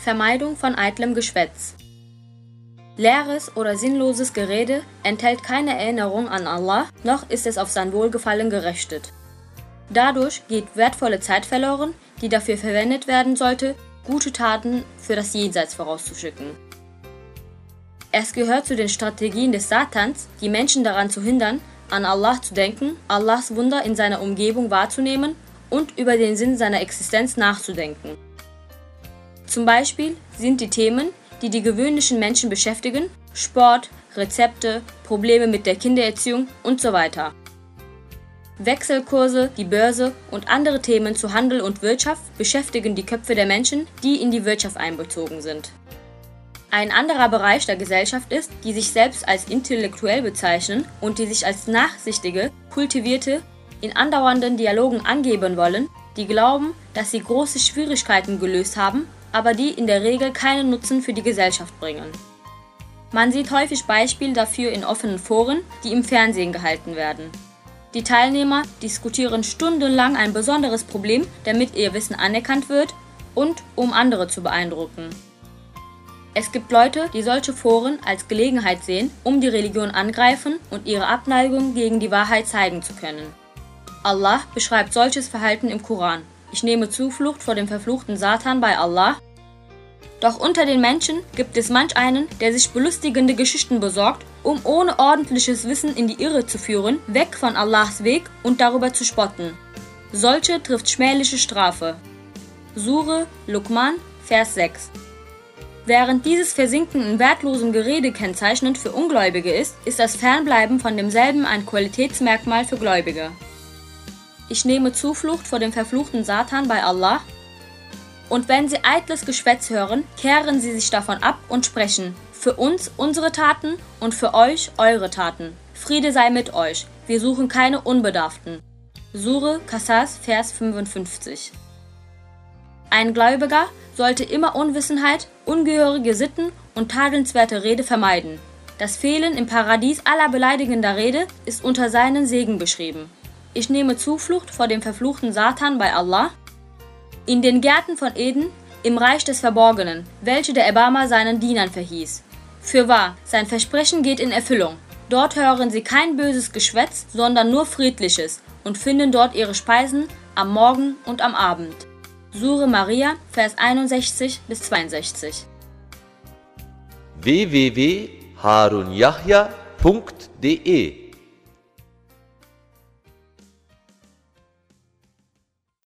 Vermeidung von eitlem Geschwätz. Leeres oder sinnloses Gerede enthält keine Erinnerung an Allah, noch ist es auf sein Wohlgefallen gerichtet. Dadurch geht wertvolle Zeit verloren, die dafür verwendet werden sollte, gute Taten für das Jenseits vorauszuschicken. Es gehört zu den Strategien des Satans, die Menschen daran zu hindern, an Allah zu denken, Allahs Wunder in seiner Umgebung wahrzunehmen und über den Sinn seiner Existenz nachzudenken. Zum Beispiel sind die Themen, die die gewöhnlichen Menschen beschäftigen, Sport, Rezepte, Probleme mit der Kindererziehung und so weiter. Wechselkurse, die Börse und andere Themen zu Handel und Wirtschaft beschäftigen die Köpfe der Menschen, die in die Wirtschaft einbezogen sind. Ein anderer Bereich der Gesellschaft ist, die sich selbst als intellektuell bezeichnen und die sich als nachsichtige, kultivierte, in andauernden Dialogen angeben wollen, die glauben, dass sie große Schwierigkeiten gelöst haben, aber die in der Regel keinen Nutzen für die Gesellschaft bringen. Man sieht häufig Beispiele dafür in offenen Foren, die im Fernsehen gehalten werden. Die Teilnehmer diskutieren stundenlang ein besonderes Problem, damit ihr Wissen anerkannt wird und um andere zu beeindrucken. Es gibt Leute, die solche Foren als Gelegenheit sehen, um die Religion angreifen und ihre Abneigung gegen die Wahrheit zeigen zu können. Allah beschreibt solches Verhalten im Koran. Ich nehme Zuflucht vor dem verfluchten Satan bei Allah. Doch unter den Menschen gibt es manch einen, der sich belustigende Geschichten besorgt, um ohne ordentliches Wissen in die Irre zu führen, weg von Allahs Weg und darüber zu spotten. Solche trifft schmähliche Strafe. Sure Luqman, Vers 6. Während dieses Versinken in wertlosem Gerede kennzeichnend für Ungläubige ist, ist das Fernbleiben von demselben ein Qualitätsmerkmal für Gläubige. Ich nehme Zuflucht vor dem verfluchten Satan bei Allah. Und wenn sie eitles Geschwätz hören, kehren sie sich davon ab und sprechen: Für uns unsere Taten und für euch eure Taten. Friede sei mit euch. Wir suchen keine Unbedarften. Sure Qasas, Vers 55. Ein Gläubiger sollte immer Unwissenheit, ungehörige Sitten und tadelnswerte Rede vermeiden. Das Fehlen im Paradies aller beleidigender Rede ist unter seinen Segen beschrieben. Ich nehme Zuflucht vor dem verfluchten Satan bei Allah. In den Gärten von Eden, im Reich des Verborgenen, welche der Erbarmer seinen Dienern verhieß. Fürwahr, sein Versprechen geht in Erfüllung. Dort hören sie kein böses Geschwätz, sondern nur friedliches und finden dort ihre Speisen am Morgen und am Abend. Sure Maria, Vers 61-62. www.harunyahya.de